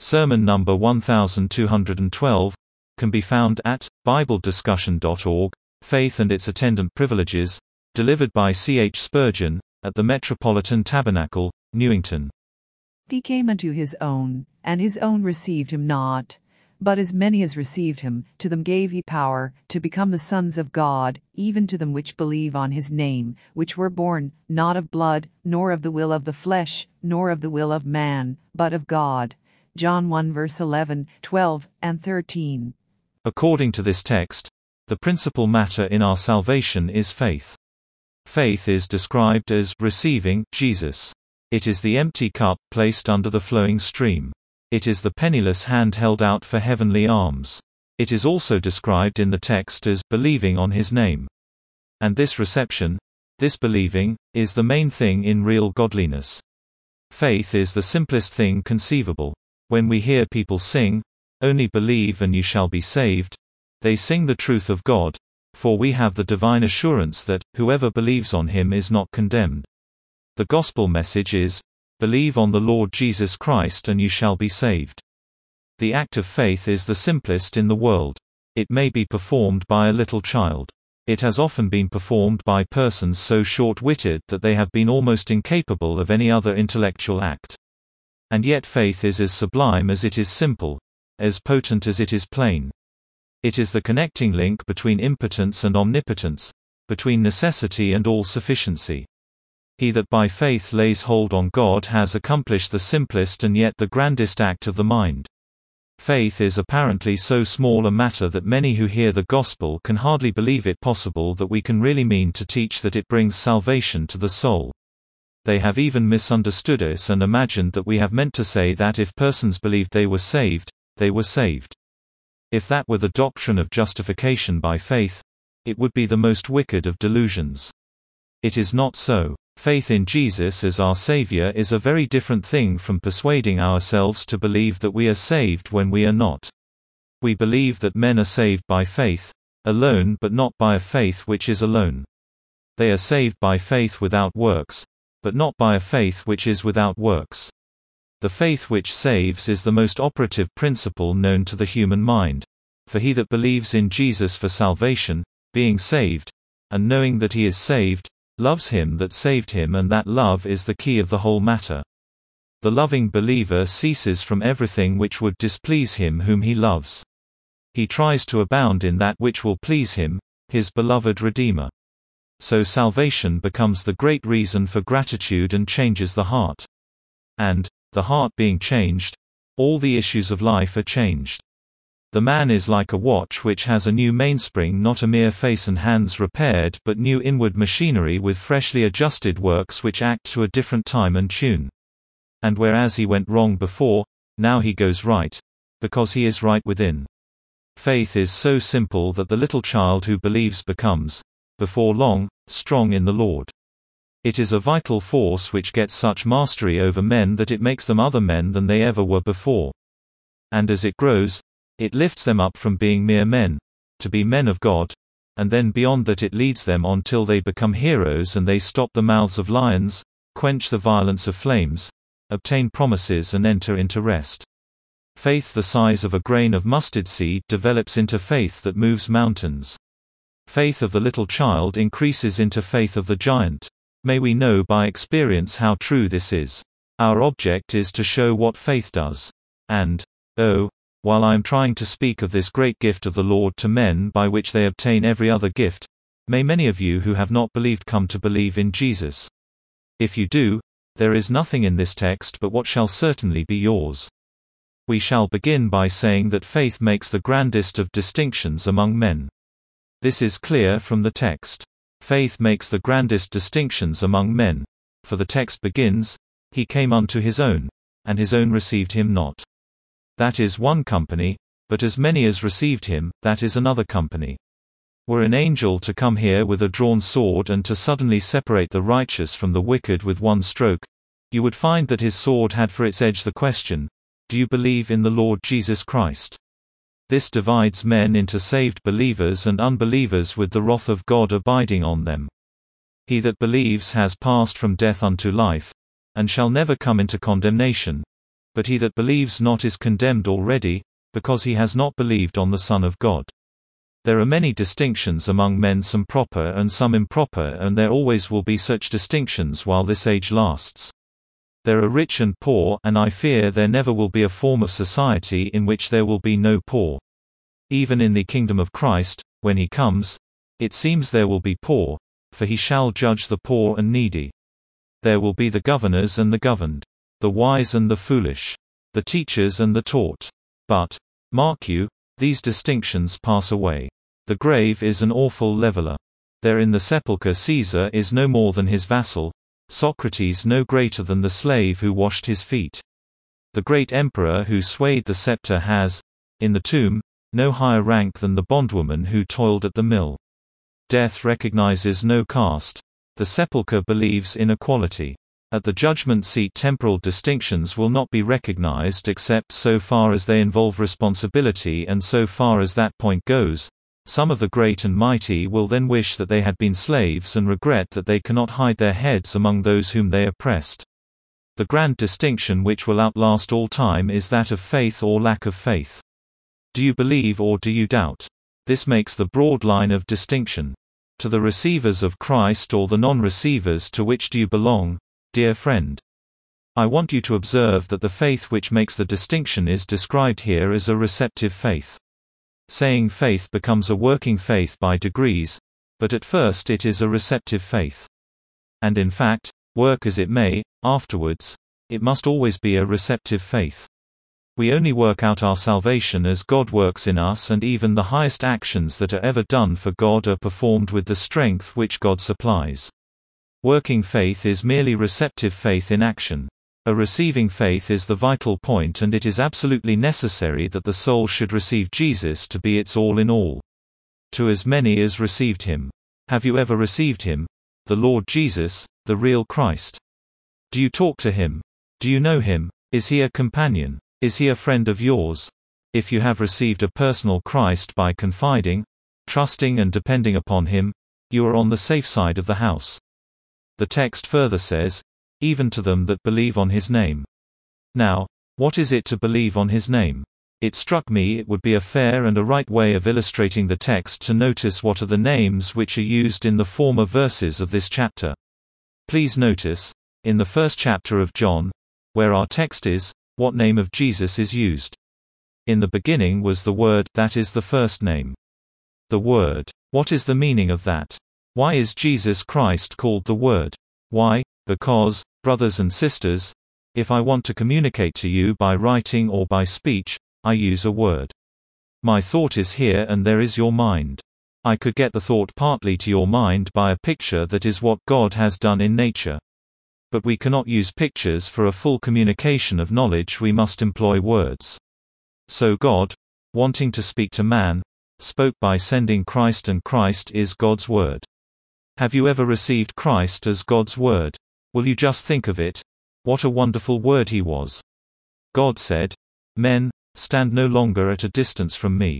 sermon number 1212, can be found at BibleDiscussion.org, Faith and Its Attendant Privileges, delivered by C. H. Spurgeon, at the Metropolitan Tabernacle, Newington. He came unto his own, and his own received him not. But as many as received him, to them gave he power to become the sons of God, even to them which believe on his name, which were born not of blood, nor of the will of the flesh, nor of the will of man, but of God. John 1 verse 11, 12, and 13. According to this text, the principal matter in our salvation is faith. Faith is described as receiving Jesus. It is the empty cup placed under the flowing stream. It is the penniless hand held out for heavenly alms. It is also described in the text as believing on his name. And this reception, this believing, is the main thing in real godliness. Faith is the simplest thing conceivable. When we hear people sing, "Only believe and you shall be saved," they sing the truth of God, for we have the divine assurance that, whoever believes on him is not condemned. The gospel message is, believe on the Lord Jesus Christ and you shall be saved. The act of faith is the simplest in the world. It may be performed by a little child. It has often been performed by persons so short-witted that they have been almost incapable of any other intellectual act. And yet faith is as sublime as it is simple, as potent as it is plain. It is the connecting link between impotence and omnipotence, between necessity and all-sufficiency. He that by faith lays hold on God has accomplished the simplest and yet the grandest act of the mind. Faith is apparently so small a matter that many who hear the gospel can hardly believe it possible that we can really mean to teach that it brings salvation to the soul. They have even misunderstood us and imagined that we have meant to say that if persons believed they were saved, they were saved. If that were the doctrine of justification by faith, it would be the most wicked of delusions. It is not so. Faith in Jesus as our Savior is a very different thing from persuading ourselves to believe that we are saved when we are not. We believe that men are saved by faith alone, but not by a faith which is alone. They are saved by faith without works, but not by a faith which is without works. The faith which saves is the most operative principle known to the human mind. For he that believes in Jesus for salvation, being saved, and knowing that he is saved, loves him that saved him, and that love is the key of the whole matter. The loving believer ceases from everything which would displease him whom he loves. He tries to abound in that which will please him, his beloved Redeemer. So salvation becomes the great reason for gratitude and changes the heart. And, the heart being changed, all the issues of life are changed. The man is like a watch which has a new mainspring, not a mere face and hands repaired, but new inward machinery with freshly adjusted works which act to a different time and tune. And whereas he went wrong before, now he goes right, because he is right within. Faith is so simple that the little child who believes becomes, before long, strong in the Lord. It is a vital force which gets such mastery over men that it makes them other men than they ever were before. And as it grows, it lifts them up from being mere men, to be men of God, and then beyond that it leads them on till they become heroes and they stop the mouths of lions, quench the violence of flames, obtain promises and enter into rest. Faith the size of a grain of mustard seed develops into faith that moves mountains. Faith of the little child increases into faith of the giant. May we know by experience how true this is. Our object is to show what faith does. And, while I am trying to speak of this great gift of the Lord to men by which they obtain every other gift, may many of you who have not believed come to believe in Jesus. If you do, there is nothing in this text but what shall certainly be yours. We shall begin by saying that faith makes the grandest of distinctions among men. This is clear from the text. Faith makes the grandest distinctions among men, for the text begins, "He came unto his own, and his own received him not." That is one company, but as many as received him, that is another company. Were an angel to come here with a drawn sword and to suddenly separate the righteous from the wicked with one stroke, you would find that his sword had for its edge the question, "Do you believe in the Lord Jesus Christ?" This divides men into saved believers and unbelievers with the wrath of God abiding on them. He that believes has passed from death unto life, and shall never come into condemnation, But he that believes not is condemned already, because he has not believed on the Son of God. There are many distinctions among men, some proper and some improper, and there always will be such distinctions while this age lasts. There are rich and poor, and I fear there never will be a form of society in which there will be no poor. Even in the kingdom of Christ, when he comes, it seems there will be poor, for he shall judge the poor and needy. There will be the governors and the governed, the wise and the foolish, the teachers and the taught. But, mark you, these distinctions pass away. The grave is an awful leveler. There in the sepulchre Caesar is no more than his vassal, Socrates no greater than the slave who washed his feet. The great emperor who swayed the scepter has, in the tomb, no higher rank than the bondwoman who toiled at the mill. Death recognizes no caste. The sepulchre believes in equality. At the judgment seat temporal distinctions will not be recognized except so far as they involve responsibility, and so far as that point goes, some of the great and mighty will then wish that they had been slaves and regret that they cannot hide their heads among those whom they oppressed. The grand distinction which will outlast all time is that of faith or lack of faith. Do you believe or do you doubt? This makes the broad line of distinction. To the receivers of Christ or the non-receivers, to which do you belong, dear friend? I want you to observe that the faith which makes the distinction is described here as a receptive faith. Saying faith becomes a working faith by degrees, but at first it is a receptive faith. And in fact, work as it may, afterwards, it must always be a receptive faith. We only work out our salvation as God works in us, and even the highest actions that are ever done for God are performed with the strength which God supplies. Working faith is merely receptive faith in action. A receiving faith is the vital point, and it is absolutely necessary that the soul should receive Jesus to be its all in all. To as many as received him. Have you ever received him? The Lord Jesus, the real Christ. Do you talk to him? Do you know him? Is he a companion? Is he a friend of yours? If you have received a personal Christ by confiding, trusting and depending upon him, you are on the safe side of the house. The text further says, even to them that believe on his name. Now, what is it to believe on his name? It struck me it would be a fair and a right way of illustrating the text to notice what are the names which are used in the former verses of this chapter. Please notice, in the first chapter of John, where our text is, what name of Jesus is used? In the beginning was the Word, that is the first name. The Word. What is the meaning of that? Why is Jesus Christ called the Word? Why? Because, brothers and sisters, if I want to communicate to you by writing or by speech, I use a word. My thought is here and there is your mind. I could get the thought partly to your mind by a picture, that is what God has done in nature. But we cannot use pictures for a full communication of knowledge, we must employ words. So God, wanting to speak to man, spoke by sending Christ, and Christ is God's Word. Have you ever received Christ as God's Word? Will you just think of it? What a wonderful word he was. God said, "Men, stand no longer at a distance from me.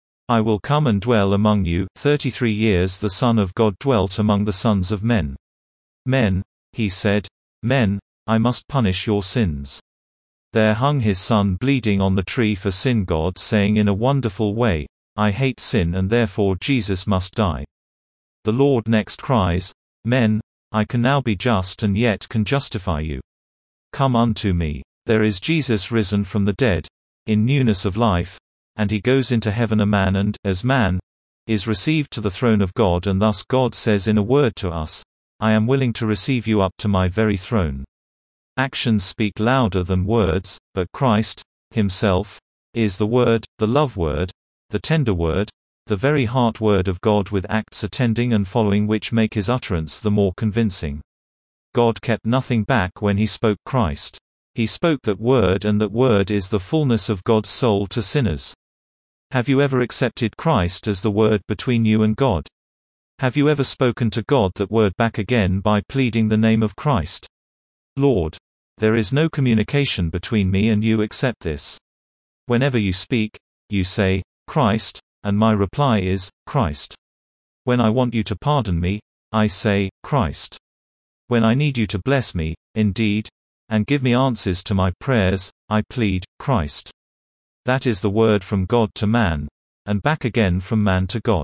I will come and dwell among you." 33 years the Son of God dwelt among the sons of men. Men, he said, men, I must punish your sins. There hung his son bleeding on the tree for sin, God saying in a wonderful way, I hate sin and therefore Jesus must die. The Lord next cries, men, I can now be just and yet can justify you. Come unto me. There is Jesus risen from the dead, in newness of life, and he goes into heaven a man and, as man, is received to the throne of God, and thus God says in a word to us, I am willing to receive you up to my very throne. Actions speak louder than words, but Christ, himself, is the Word, the love word, the tender word, the very heart word of God, with acts attending and following which make his utterance the more convincing. God kept nothing back when he spoke Christ. He spoke that word, and that word is the fullness of God's soul to sinners. Have you ever accepted Christ as the word between you and God? Have you ever spoken to God that word back again by pleading the name of Christ? Lord, there is no communication between me and you except this. Whenever you speak, you say, Christ, and my reply is, Christ. When I want you to pardon me, I say, Christ. When I need you to bless me, indeed, and give me answers to my prayers, I plead, Christ. That is the word from God to man, and back again from man to God.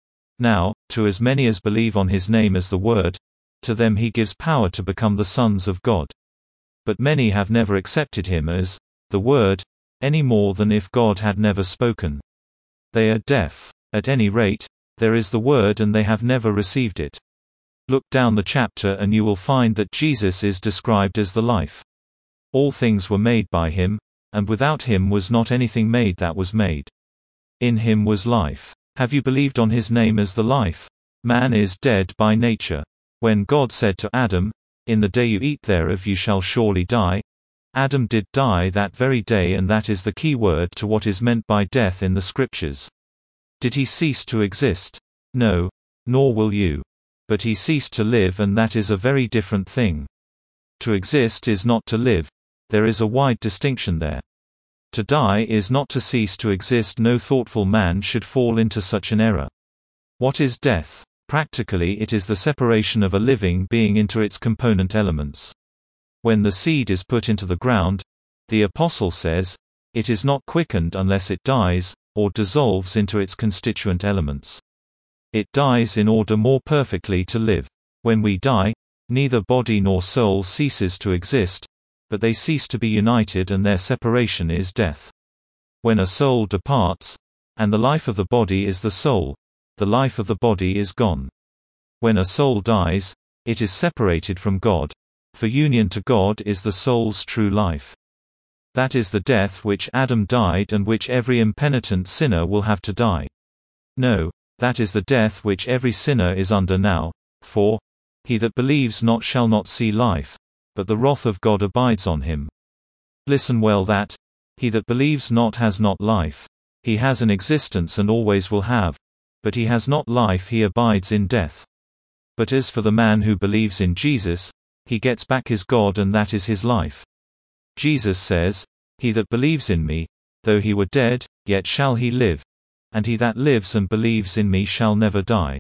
Now, to as many as believe on his name as the Word, to them he gives power to become the sons of God. But many have never accepted him as the Word, any more than if God had never spoken. They are deaf. At any rate, there is the Word and they have never received it. Look down the chapter and you will find that Jesus is described as the life. All things were made by him, and without him was not anything made that was made. In him was life. Have you believed on his name as the life? Man is dead by nature. When God said to Adam, "In the day you eat thereof you shall surely die," Adam did die that very day, and that is the key word to what is meant by death in the Scriptures. Did he cease to exist? No, nor will you. But he ceased to live, and that is a very different thing. To exist is not to live. There is a wide distinction there. To die is not to cease to exist. No thoughtful man should fall into such an error. What is death? Practically, it is the separation of a living being into its component elements. When the seed is put into the ground, the Apostle says, it is not quickened unless it dies, or dissolves into its constituent elements. It dies in order more perfectly to live. When we die, neither body nor soul ceases to exist, but they cease to be united, and their separation is death. When a soul departs, and the life of the body is the soul, the life of the body is gone. When a soul dies, it is separated from God, for union to God is the soul's true life. That is the death which Adam died and which every impenitent sinner will have to die. No, that is the death which every sinner is under now, for he that believes not shall not see life, but the wrath of God abides on him. Listen well, that he that believes not has not life. He has an existence and always will have, but he has not life, he abides in death. But as for the man who believes in Jesus, he gets back his God, and that is his life. Jesus says, "He that believes in me, though he were dead, yet shall he live. And he that lives and believes in me shall never die.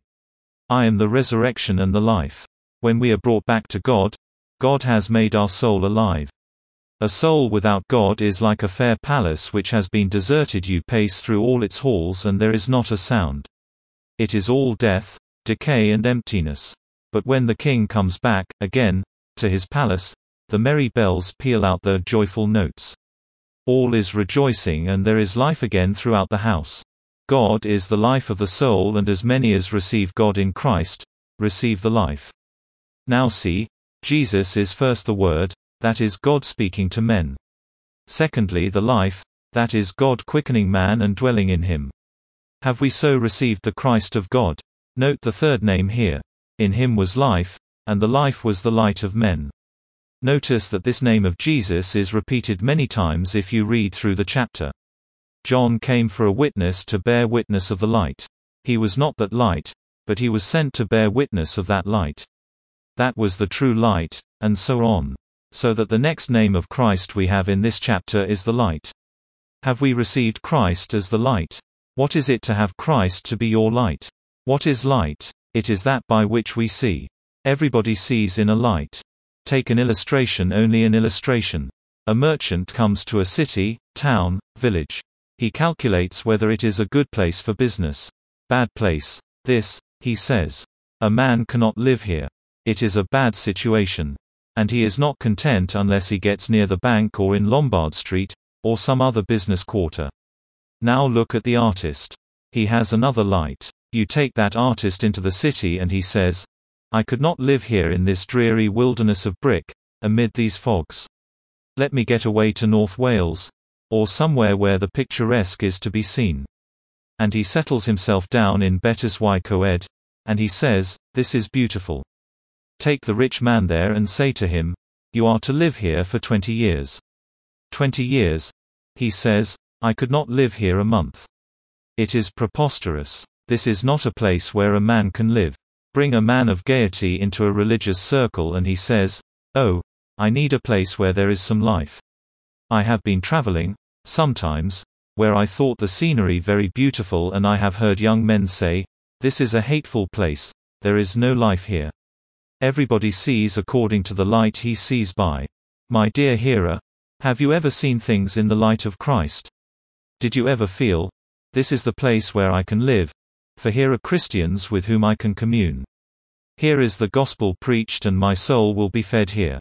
I am the resurrection and the life." When we are brought back to God, God has made our soul alive. A soul without God is like a fair palace which has been deserted. You pace through all its halls and there is not a sound. It is all death, decay and emptiness. But when the king comes back, again, to his palace, the merry bells peal out their joyful notes. All is rejoicing and there is life again throughout the house. God is the life of the soul, and as many as receive God in Christ, receive the life. Now see, Jesus is first the Word, that is God speaking to men. Secondly the life, that is God quickening man and dwelling in him. Have we so received the Christ of God? Note the third name here. In him was life, and the life was the light of men. Notice that this name of Jesus is repeated many times if you read through the chapter. John came for a witness to bear witness of the light. He was not that light, but he was sent to bear witness of that light. That was the true light, and so on. So that the next name of Christ we have in this chapter is the light. Have we received Christ as the light? What is it to have Christ to be your light? What is light? It is that by which we see. Everybody sees in a light. Take an illustration, only an illustration. A merchant comes to a city, town, village. He calculates whether it is a good place for business. Bad place. This, he says. A man cannot live here. It is a bad situation. And he is not content unless he gets near the bank or in Lombard Street, or some other business quarter. Now look at the artist. He has another light. You take that artist into the city and he says, "I could not live here in this dreary wilderness of brick, amid these fogs. Let me get away to North Wales, or somewhere where the picturesque is to be seen." And he settles himself down in Betis y Coed, and he says, "This is beautiful." Take the rich man there and say to him, "You are to live here for 20 years. 20 years? He says, "I could not live here a month." It is preposterous. This is not a place where a man can live. Bring a man of gaiety into a religious circle and he says, "Oh, I need a place where there is some life. I have been traveling, sometimes, where I thought the scenery very beautiful, and I have heard young men say, 'This is a hateful place, there is no life here.' Everybody sees according to the light he sees by. My dear hearer, Have you ever seen things in the light of Christ? Did you ever feel, this is the place where I can live, for here are Christians with whom I can commune. Here is the gospel preached and my soul will be fed here.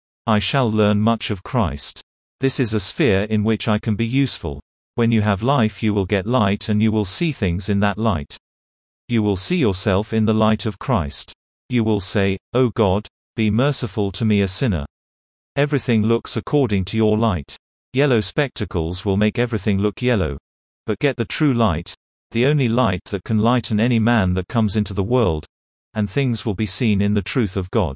I shall learn much of Christ. This is a sphere in which I can be useful. When you have life you will get light and you will see things in that light. You will see yourself in the light of Christ. You will say, "O God, be merciful to me a sinner." Everything looks according to your light. Yellow spectacles will make everything look yellow. But get the true light, the only light that can lighten any man that comes into the world, and things will be seen in the truth of God.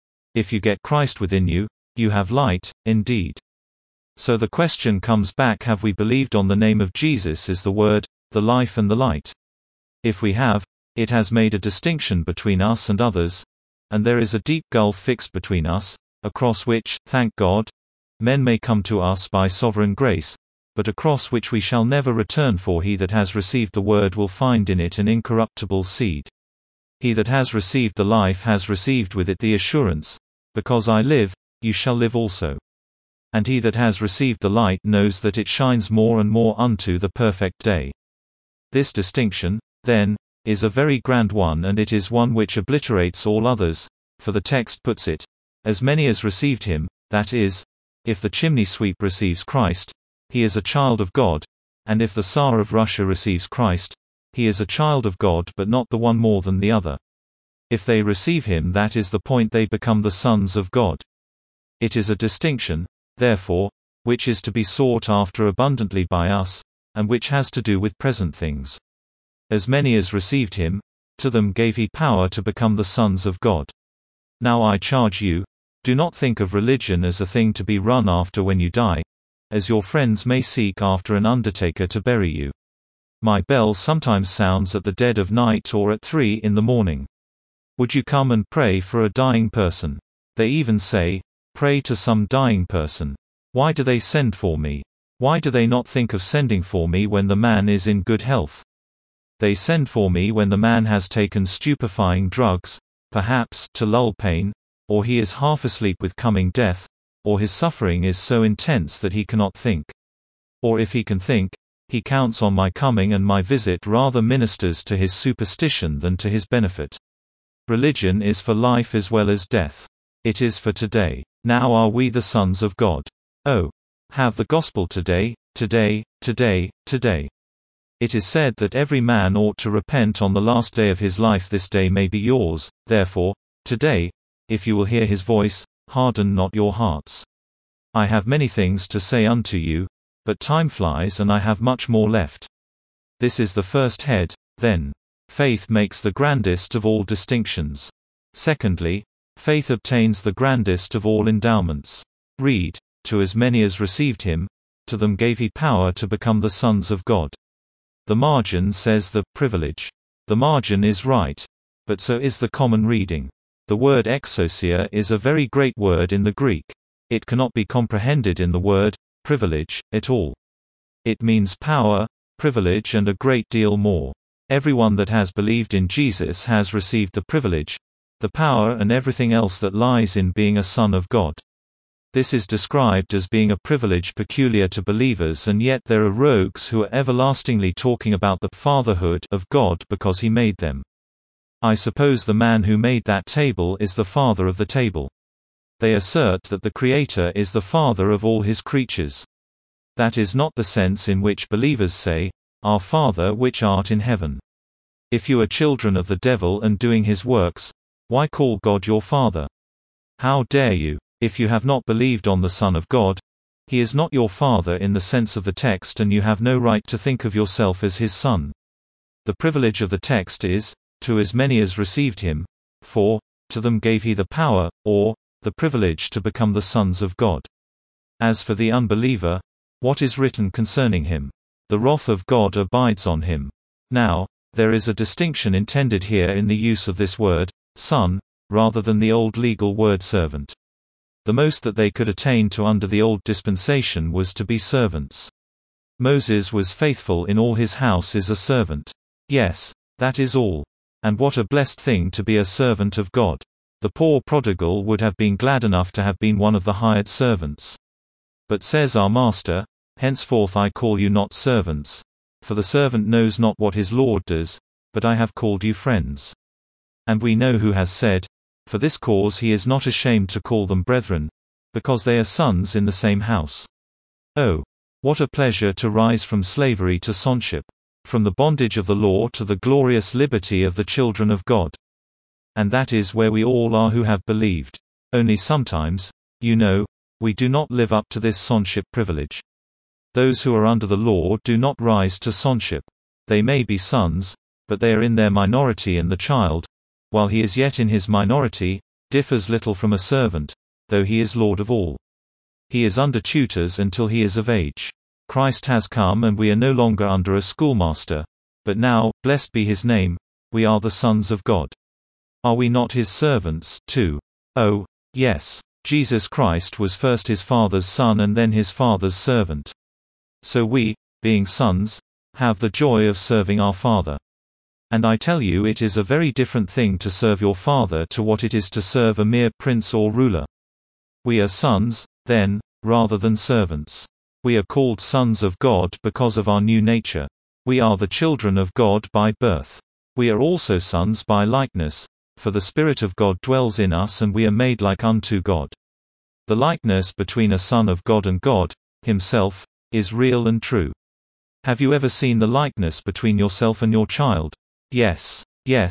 If you get Christ within you, you have light, indeed. So the question comes back, have we believed on the name of Jesus is the Word, the life and the light? If we have, it has made a distinction between us and others, and there is a deep gulf fixed between us, across which, thank God, men may come to us by sovereign grace, but across which we shall never return, for he that has received the Word will find in it an incorruptible seed. He that has received the life has received with it the assurance, because I live, you shall live also. And he that has received the light knows that it shines more and more unto the perfect day. This distinction, then, is a very grand one, and it is one which obliterates all others, for the text puts it, as many as received him, that is, if the chimney sweep receives Christ, he is a child of God, and if the Tsar of Russia receives Christ, he is a child of God, but not the one more than the other. If they receive him, that is the point, they become the sons of God. It is a distinction, therefore, which is to be sought after abundantly by us, and which has to do with present things. As many as received him, to them gave he power to become the sons of God. Now I charge you, do not think of religion as a thing to be run after when you die, as your friends may seek after an undertaker to bury you. My bell sometimes sounds at the dead of night or at 3 in the morning. Would you come and pray for a dying person? They even say, pray to some dying person. Why do they send for me? Why do they not think of sending for me when the man is in good health? They send for me when the man has taken stupefying drugs, perhaps to lull pain, or he is half asleep with coming death, or his suffering is so intense that he cannot think. Or if he can think, he counts on my coming, and my visit rather ministers to his superstition than to his benefit. Religion is for life as well as death. It is for today. Now are we the sons of God? Oh, have the gospel today, today, today, today. It is said that every man ought to repent on the last day of his life. This day may be yours, therefore, today, if you will hear his voice, harden not your hearts. I have many things to say unto you, but time flies and I have much more left. This is the first head, then. Faith makes the grandest of all distinctions. Secondly, faith obtains the grandest of all endowments. Read, to as many as received him, to them gave he power to become the sons of God. The margin says the privilege. The margin is right, but so is the common reading. The word exousia is a very great word in the Greek. It cannot be comprehended in the word privilege at all. It means power, privilege, and a great deal more. Everyone that has believed in Jesus has received the privilege, the power, and everything else that lies in being a son of God. This is described as being a privilege peculiar to believers, and yet there are rogues who are everlastingly talking about the fatherhood of God because he made them. I suppose the man who made that table is the father of the table. They assert that the Creator is the father of all his creatures. That is not the sense in which believers say, Our Father which art in heaven. If you are children of the devil and doing his works, why call God your Father? How dare you? If you have not believed on the Son of God, he is not your Father in the sense of the text, and you have no right to think of yourself as his son. The privilege of the text is, to as many as received him, for, to them gave he the power, or, the privilege to become the sons of God. As for the unbeliever, what is written concerning him? The wrath of God abides on him. Now, there is a distinction intended here in the use of this word, son, rather than the old legal word servant. The most that they could attain to under the old dispensation was to be servants. Moses was faithful in all his house as a servant. Yes, that is all. And what a blessed thing to be a servant of God. The poor prodigal would have been glad enough to have been one of the hired servants. But says our Master, Henceforth I call you not servants, for the servant knows not what his Lord does, but I have called you friends. And we know who has said, For this cause he is not ashamed to call them brethren, because they are sons in the same house. Oh, what a pleasure to rise from slavery to sonship, from the bondage of the law to the glorious liberty of the children of God. And that is where we all are who have believed. Only sometimes, you know, we do not live up to this sonship privilege. Those who are under the law do not rise to sonship. They may be sons, but they are in their minority, and the child, while he is yet in his minority, differs little from a servant, though he is Lord of all. He is under tutors until he is of age. Christ has come and we are no longer under a schoolmaster, but now, blessed be his name, we are the sons of God. Are we not his servants, too? Oh, yes. Jesus Christ was first his Father's Son and then his Father's servant. So we, being sons, have the joy of serving our Father. And I tell you, it is a very different thing to serve your Father to what it is to serve a mere prince or ruler. We are sons, then, rather than servants. We are called sons of God because of our new nature. We are the children of God by birth. We are also sons by likeness, for the Spirit of God dwells in us and we are made like unto God. The likeness between a son of God and God, himself, is real and true. Have you ever seen the likeness between yourself and your child? Yes,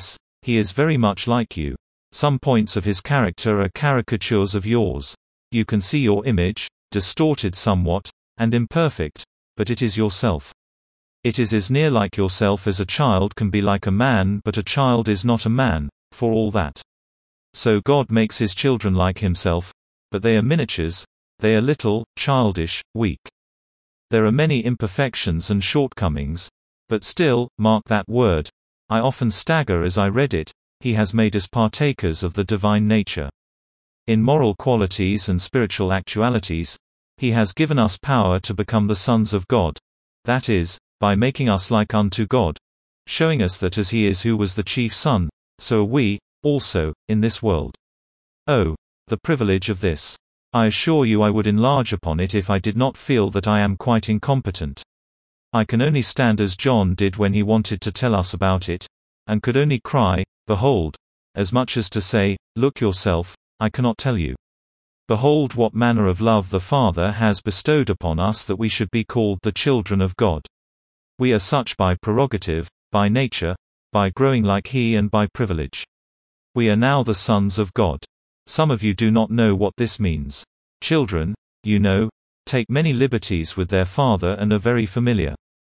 he is very much like you. Some points of his character are caricatures of yours. You can see your image, distorted somewhat, and imperfect, but it is yourself. It is as near like yourself as a child can be like a man, but a child is not a man, for all that. So God makes his children like himself, but they are miniatures, they are little, childish, weak. There are many imperfections and shortcomings, but still, mark that word, I often stagger as I read it, he has made us partakers of the divine nature. In moral qualities and spiritual actualities, he has given us power to become the sons of God, that is, by making us like unto God, showing us that as he is who was the chief son, so are we, also, in this world. Oh, the privilege of this! I assure you I would enlarge upon it if I did not feel that I am quite incompetent. I can only stand as John did when he wanted to tell us about it, and could only cry, Behold, as much as to say, Look yourself, I cannot tell you. Behold what manner of love the Father has bestowed upon us that we should be called the children of God. We are such by prerogative, by nature, by growing like he and by privilege. We are now the sons of God. Some of you do not know what this means. Children, you know, take many liberties with their father and are very familiar.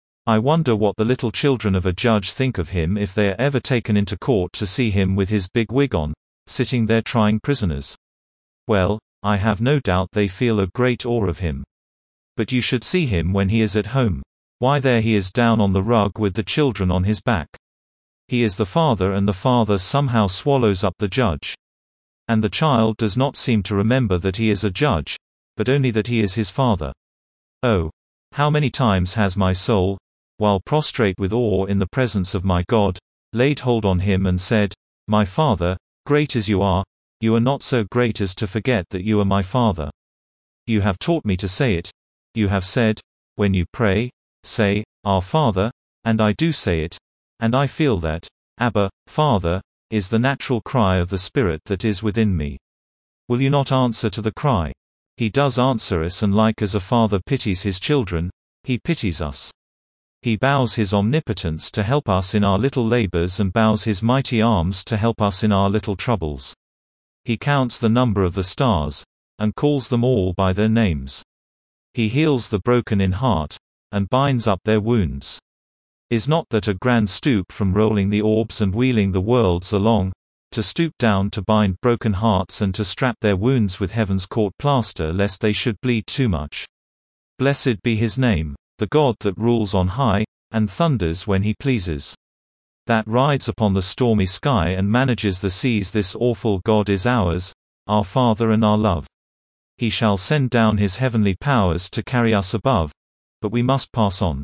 I wonder what the little children of a judge think of him if they are ever taken into court to see him with his big wig on, sitting there trying prisoners. Well, I have no doubt they feel a great awe of him. But you should see him when he is at home. Why, there he is down on the rug with the children on his back. He is the father and the father somehow swallows up the judge. And the child does not seem to remember that he is a judge, but only that he is his father. Oh, how many times has my soul, while prostrate with awe in the presence of my God, laid hold on him and said, My Father, great as you are not so great as to forget that you are my Father. You have taught me to say it. You have said, when you pray, say, Our Father, and I do say it, and I feel that, Abba, Father, is the natural cry of the Spirit that is within me. Will you not answer to the cry? He does answer us, and like as a father pities his children, he pities us. He bows his omnipotence to help us in our little labors and bows his mighty arms to help us in our little troubles. He counts the number of the stars, and calls them all by their names. He heals the broken in heart, and binds up their wounds. Is not that a grand stoop from rolling the orbs and wheeling the worlds along, to stoop down to bind broken hearts and to strap their wounds with heaven's court plaster lest they should bleed too much? Blessed be his name, the God that rules on high, and thunders when he pleases. That rides upon the stormy sky and manages the seas. This awful God is ours, our Father and our love. He shall send down his heavenly powers to carry us above, but we must pass on.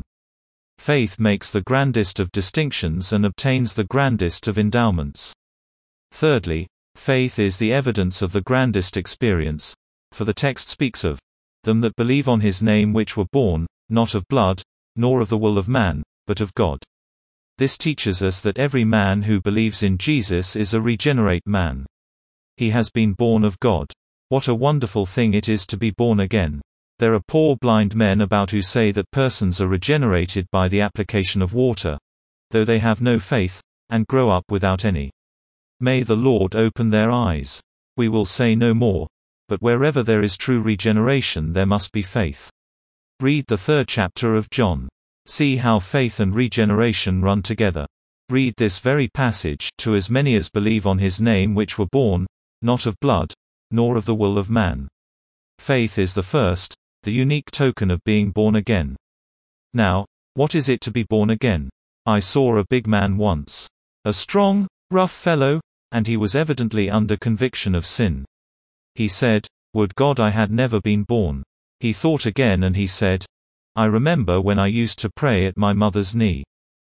Faith makes the grandest of distinctions and obtains the grandest of endowments. Thirdly, faith is the evidence of the grandest experience, for the text speaks of them that believe on his name, which were born, not of blood, nor of the will of man, but of God. This teaches us that every man who believes in Jesus is a regenerate man. He has been born of God. What a wonderful thing it is to be born again. There are poor blind men about who say that persons are regenerated by the application of water, though they have no faith, and grow up without any. May the Lord open their eyes. We will say no more. But wherever there is true regeneration, there must be faith. Read the 3rd chapter of John. See how faith and regeneration run together. Read this very passage, to as many as believe on his name, which were born, not of blood, nor of the will of man. Faith is the first, the unique token of being born again. Now, what is it to be born again? I saw a big man once. A strong, rough fellow, and he was evidently under conviction of sin. He said, "Would God I had never been born." He thought again and he said, "I remember when I used to pray at my mother's knee.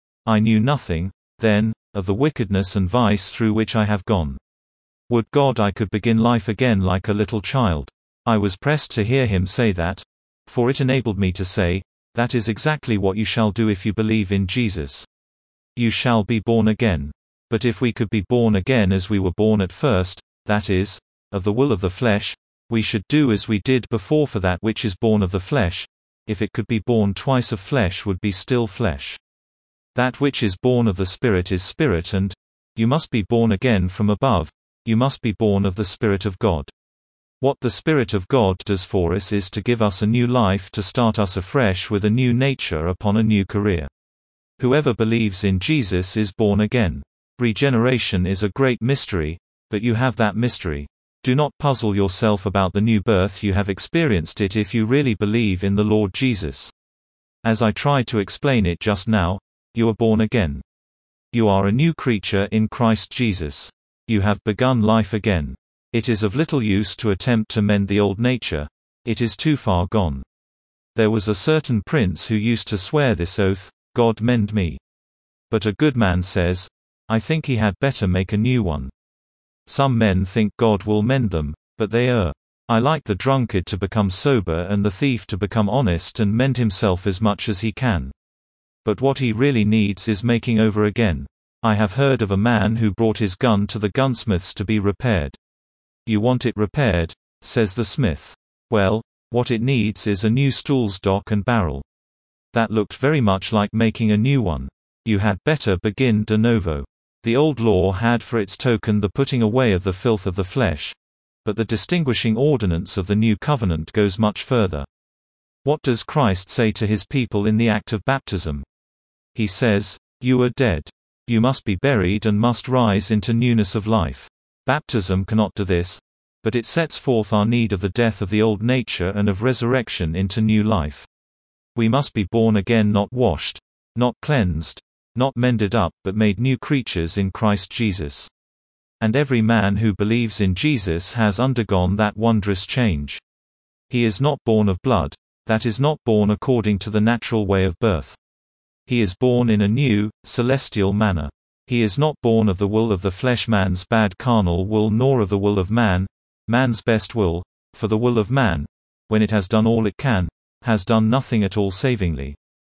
I knew nothing, then, of the wickedness and vice through which I have gone. Would God I could begin life again like a little child." I was pressed to hear him say that, for it enabled me to say, "That is exactly what you shall do if you believe in Jesus. You shall be born again." But if we could be born again as we were born at first, that is, of the will of the flesh, we should do as we did before, for that which is born of the flesh, if it could be born twice of flesh, would be still flesh. That which is born of the Spirit is spirit, and you must be born again from above, you must be born of the Spirit of God. What the Spirit of God does for us is to give us a new life, to start us afresh with a new nature upon a new career. Whoever believes in Jesus is born again. Regeneration is a great mystery, but you have that mystery. Do not puzzle yourself about the new birth, you have experienced it if you really believe in the Lord Jesus. As I tried to explain it just now, you are born again. You are a new creature in Christ Jesus. You have begun life again. It is of little use to attempt to mend the old nature, it is too far gone. There was a certain prince who used to swear this oath, "God mend me." But a good man says, "I think he had better make a new one." Some men think God will mend them, but they err. I like the drunkard to become sober and the thief to become honest and mend himself as much as he can. But what he really needs is making over again. I have heard of a man who brought his gun to the gunsmith's to be repaired. "You want it repaired," says the smith. "Well, what it needs is a new stool stock and barrel." That looked very much like making a new one. You had better begin de novo. The old law had for its token the putting away of the filth of the flesh, but the distinguishing ordinance of the new covenant goes much further. What does Christ say to his people in the act of baptism? He says, "You are dead. You must be buried and must rise into newness of life." Baptism cannot do this, but it sets forth our need of the death of the old nature and of resurrection into new life. We must be born again, not washed, not cleansed, not mended up, but made new creatures in Christ Jesus. And every man who believes in Jesus has undergone that wondrous change. He is not born of blood, that is, not born according to the natural way of birth. He is born in a new, celestial manner. He is not born of the will of the flesh, man's bad carnal will, nor of the will of man, man's best will, for the will of man, when it has done all it can, has done nothing at all savingly.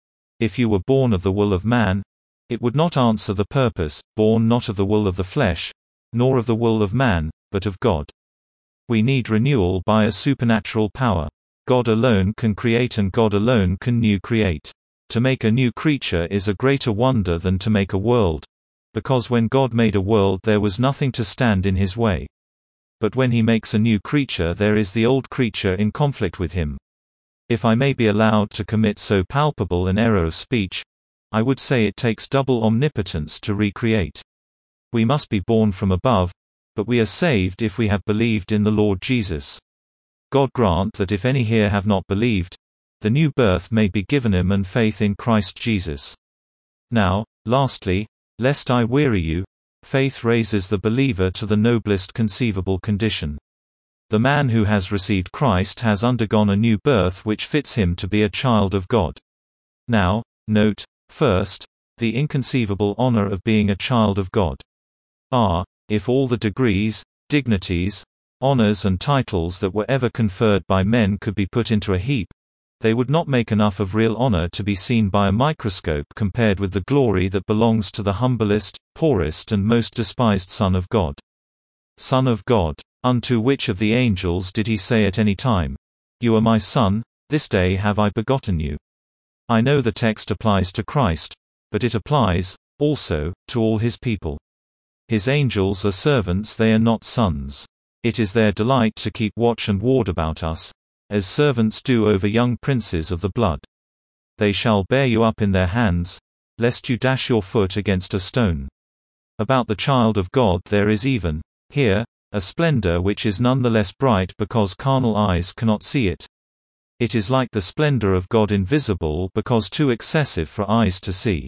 If you were born of the will of man, it would not answer the purpose, born not of the will of the flesh, nor of the will of man, but of God. We need renewal by a supernatural power. God alone can create, and God alone can new create. To make a new creature is a greater wonder than to make a world, because when God made a world there was nothing to stand in his way. But when he makes a new creature, there is the old creature in conflict with him. If I may be allowed to commit so palpable an error of speech, I would say it takes double omnipotence to recreate. We must be born from above, but we are saved if we have believed in the Lord Jesus. God grant that if any here have not believed, the new birth may be given him and faith in Christ Jesus. Now, lastly, lest I weary you, faith raises the believer to the noblest conceivable condition. The man who has received Christ has undergone a new birth which fits him to be a child of God. Now, note, first, the inconceivable honor of being a child of God. If all the degrees, dignities, honors and titles that were ever conferred by men could be put into a heap, they would not make enough of real honor to be seen by a microscope compared with the glory that belongs to the humblest, poorest and most despised Son of God. Son of God. Unto which of the angels did he say at any time, "You are my Son, this day have I begotten you"? I know the text applies to Christ, but it applies, also, to all his people. His angels are servants, they are not sons. It is their delight to keep watch and ward about us, as servants do over young princes of the blood. They shall bear you up in their hands, lest you dash your foot against a stone. About the child of God there is even, here, a splendor which is none the less bright because carnal eyes cannot see it. It is like the splendor of God invisible because too excessive for eyes to see.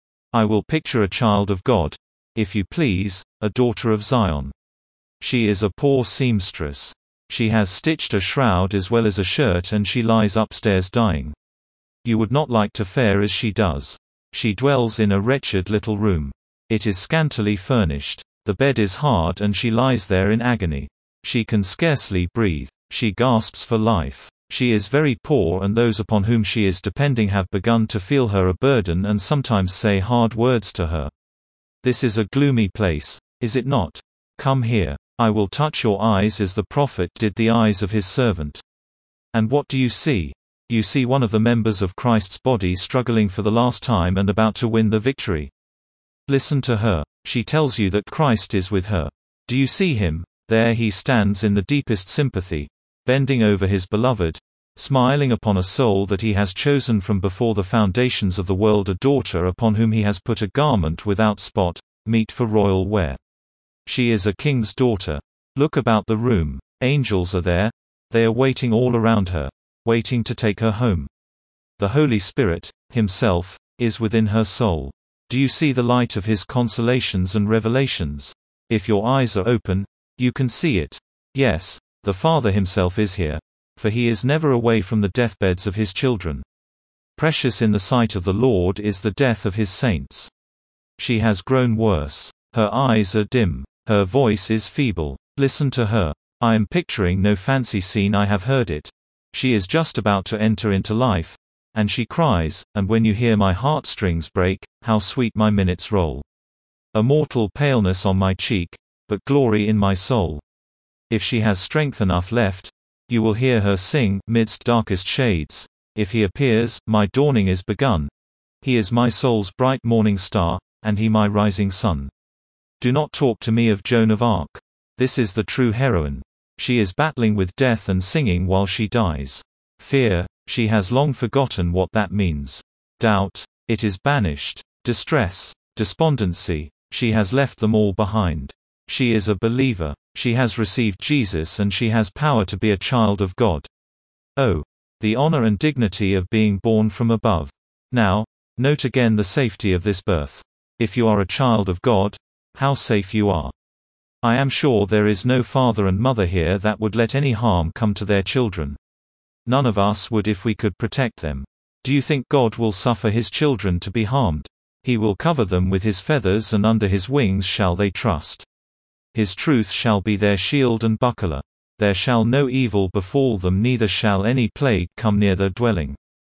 I will picture a child of God, if you please, a daughter of Zion. She is a poor seamstress. She has stitched a shroud as well as a shirt and she lies upstairs dying. You would not like to fare as she does. She dwells in a wretched little room. It is scantily furnished. The bed is hard and she lies there in agony. She can scarcely breathe. She gasps for life. She is very poor and those upon whom she is depending have begun to feel her a burden and sometimes say hard words to her. This is a gloomy place, is it not? Come here. I will touch your eyes as the prophet did the eyes of his servant. And what do you see? You see one of the members of Christ's body struggling for the last time and about to win the victory. Listen to her. She tells you that Christ is with her. Do you see him? There he stands in the deepest sympathy, bending over his beloved, smiling upon a soul that he has chosen from before the foundations of the world, a daughter upon whom he has put a garment without spot, meet for royal wear. She is a king's daughter. Look about the room. Angels are there. They are waiting all around her, waiting to take her home. The Holy Spirit, himself, is within her soul. Do you see the light of his consolations and revelations? If your eyes are open, you can see it. Yes, the Father himself is here, for he is never away from the deathbeds of his children. Precious in the sight of the Lord is the death of his saints. She has grown worse. Her eyes are dim. Her voice is feeble. Listen to her. I am picturing no fancy scene, I have heard it. She is just about to enter into life, and she cries, and when you hear my heartstrings break, how sweet my minutes roll. A mortal paleness on my cheek, but glory in my soul. If she has strength enough left, you will hear her sing, midst darkest shades. If he appears, my dawning is begun. He is my soul's bright morning star, and he my rising sun. Do not talk to me of Joan of Arc. This is the true heroine. She is battling with death and singing while she dies. Fear, she has long forgotten what that means. Doubt, it is banished. Distress, despondency, she has left them all behind. She is a believer. She has received Jesus and she has power to be a child of God. Oh, the honor and dignity of being born from above. Now, note again the safety of this birth. If you are a child of God, how safe you are. I am sure there is no father and mother here that would let any harm come to their children. None of us would if we could protect them. Do you think God will suffer his children to be harmed? He will cover them with his feathers and under his wings shall they trust. His truth shall be their shield and buckler. There shall no evil befall them, neither shall any plague come near their dwelling.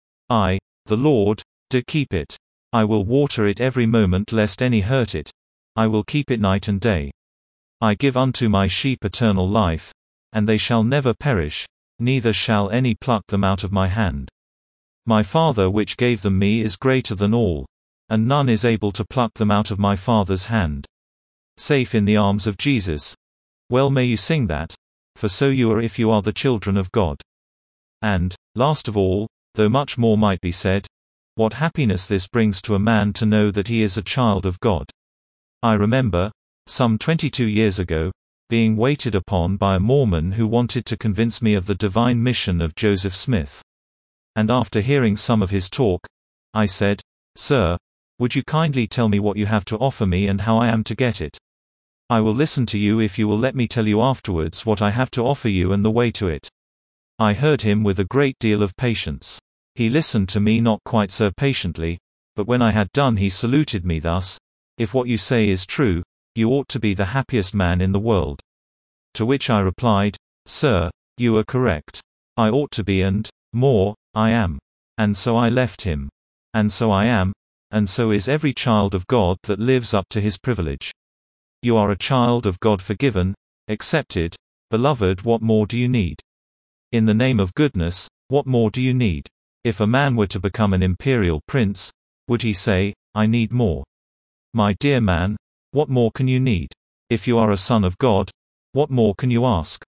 I, the Lord, do keep it. I will water it every moment lest any hurt it. I will keep it night and day. I give unto my sheep eternal life, and they shall never perish, neither shall any pluck them out of my hand. My Father which gave them me is greater than all, and none is able to pluck them out of my Father's hand. Safe in the arms of Jesus. Well may you sing that, for so you are if you are the children of God. And, last of all, though much more might be said, what happiness this brings to a man to know that he is a child of God. I remember, some 22 years ago, being waited upon by a Mormon who wanted to convince me of the divine mission of Joseph Smith. And after hearing some of his talk, I said, "Sir, would you kindly tell me what you have to offer me and how I am to get it? I will listen to you if you will let me tell you afterwards what I have to offer you and the way to it." I heard him with a great deal of patience. He listened to me not quite so patiently, but when I had done he saluted me thus, "If what you say is true, you ought to be the happiest man in the world. To which I replied, Sir, you are correct. I ought to be, and more, I am. And so I left him. And so I am, and so is every child of God that lives up to his privilege. You are a child of God, forgiven, accepted. Beloved, what more do you need? In the name of goodness, what more do you need? If a man were to become an imperial prince, would he say, I need more? My dear man, what more can you need? If you are a son of God, what more can you ask?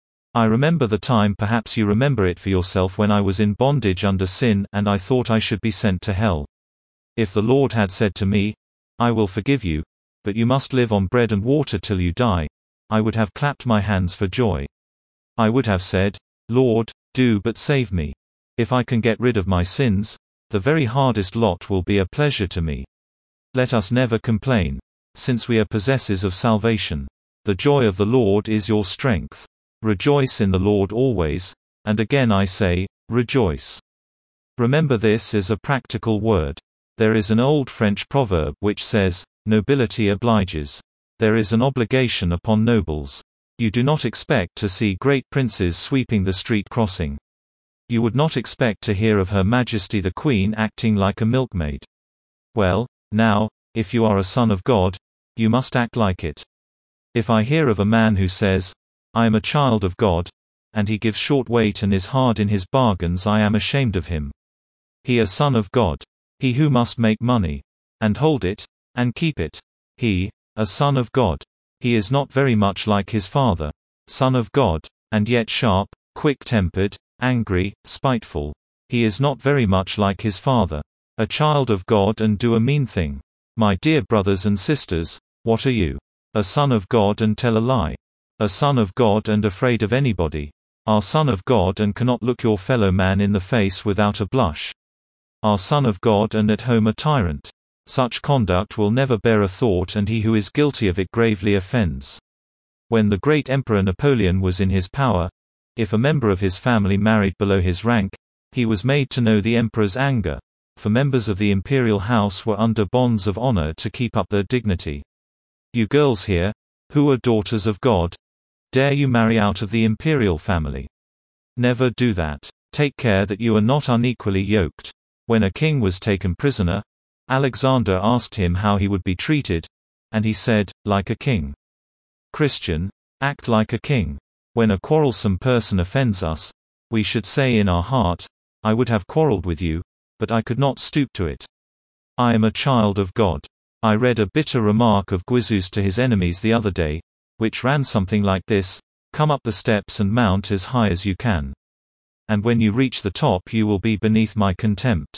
I remember the time, perhaps you remember it for yourself, when I was in bondage under sin, and I thought I should be sent to hell. If the Lord had said to me, I will forgive you, but you must live on bread and water till you die, I would have clapped my hands for joy. I would have said, Lord, do but save me. If I can get rid of my sins, the very hardest lot will be a pleasure to me. Let us never complain, since we are possessors of salvation. The joy of the Lord is your strength. Rejoice in the Lord always, and again I say, rejoice. Remember, this is a practical word. There is an old French proverb which says, nobility obliges. There is an obligation upon nobles. You do not expect to see great princes sweeping the street crossing. You would not expect to hear of Her Majesty the Queen acting like a milkmaid. Well, now, if you are a son of God, you must act like it. If I hear of a man who says, I am a child of God, and he gives short weight and is hard in his bargains, I am ashamed of him. He a son of God. He who must make money, and hold it, and keep it. He, a son of God. He is not very much like his father. Son of God, and yet sharp, quick-tempered, angry, spiteful. He is not very much like his father. A child of God and do a mean thing. My dear brothers and sisters, what are you? A son of God and tell a lie. A son of God and afraid of anybody. Are son of God and cannot look your fellow man in the face without a blush. Are son of God and at home a tyrant. Such conduct will never bear a thought, and he who is guilty of it gravely offends. When the great Emperor Napoleon was in his power, if a member of his family married below his rank, he was made to know the emperor's anger, for members of the imperial house were under bonds of honor to keep up their dignity. You girls here, who are daughters of God, dare you marry out of the imperial family? Never do that. Take care that you are not unequally yoked. When a king was taken prisoner, Alexander asked him how he would be treated, and he said, like a king. Christian, act like a king. When a quarrelsome person offends us, we should say in our heart, I would have quarreled with you, but I could not stoop to it. I am a child of God. I read a bitter remark of Guizou's to his enemies the other day, which ran something like this: come up the steps and mount as high as you can. And when you reach the top you will be beneath my contempt.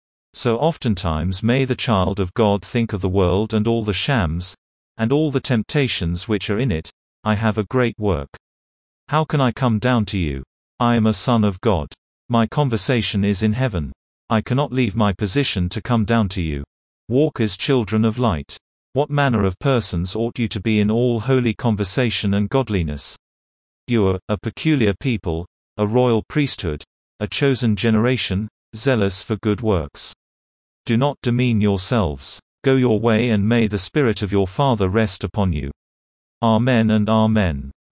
So oftentimes may the child of God think of the world and all the shams, and all the temptations which are in it, I have a great work. How can I come down to you? I am a son of God. My conversation is in heaven. I cannot leave my position to come down to you. Walk as children of light. What manner of persons ought you to be in all holy conversation and godliness? You are a peculiar people, a royal priesthood, a chosen generation, zealous for good works. Do not demean yourselves. Go your way, and may the Spirit of your Father rest upon you. Amen and Amen.